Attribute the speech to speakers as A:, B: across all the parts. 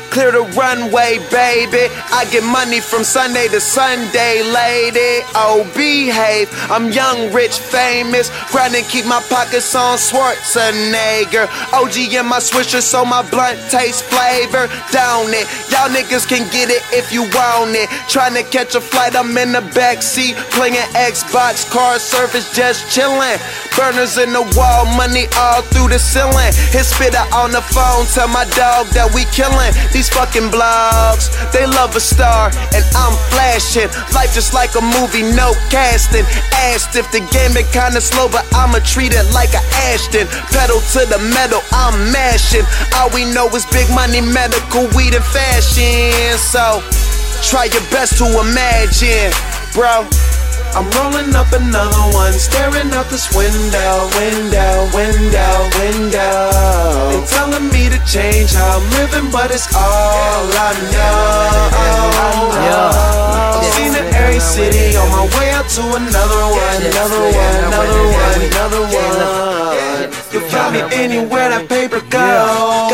A: clear the runway, baby. I get money from Sunday to Sunday, lady. Oh, behave. I'm young, rich, famous. Grind and keep my pockets on Schwarzenegger. OG in my swisher, so my blunt tastes flavor. Down it, y'all niggas can get it if you want it. Trying to catch a flight, I'm in the backseat, playing Xbox, car service, just chillin'. Burners in the wall, money all through the ceiling. Hit spitter on the phone, tell my dog that we killin'. These fucking blogs, they love a star, and I'm flashing. Life just like a movie, no casting. Asked if the game been kinda slow, but I'ma treat it like a Ashton. Pedal to the metal, I'm mashing. All we know is big money, medical, weed, and fashion. So, try your best to imagine, bro. I'm rolling up another one, staring out this window. They telling me to change how I'm living, but it's all I know. I've seen it every city, on my way out to another one. You'll find me anywhere that paper goes.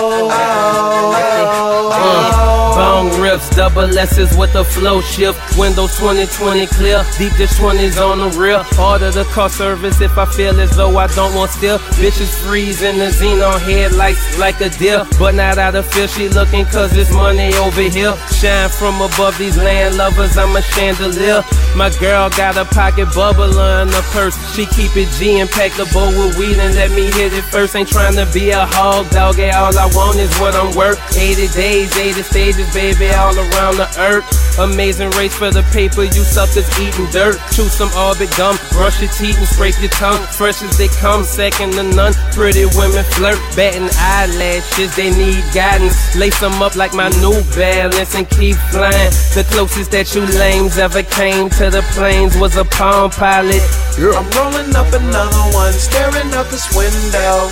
B: Bone rips, double S's with the flow shift. Windows 20/20 clear, deep dish 20s on the rear. Order the car service if I feel as though I don't want still. Bitches freezing the xenon headlights like a deer, but not out of fear. She looking cause it's money over here. Shine from above these land lovers, I'm a chandelier. My girl got a pocket bubbler in her purse. She keep it G and pack the bowl with weed and let me hit it first. Ain't trying to be a hog dog, all I want is what I'm worth. 80 days, 80 stages, baby, all around the earth. Amazing race for the paper, you suckers eating dirt. Chew some orbit gum, brush your teeth and scrape your tongue. Fresh as they come, second to none. Pretty women flirt, batting eyelashes, they need guidance. Lace them up like my New Balance and keep flying. The closest that you lames ever came to the plains was a Palm Pilot.
A: I'm rolling up another one, staring out this window.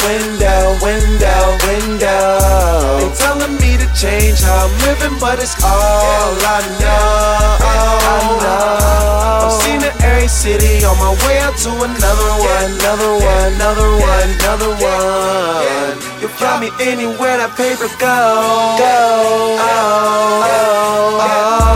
A: They telling me to change how I'm living, but it's all I know. I've seen it every city, on my way out to another one. You'll find me anywhere that paper goes.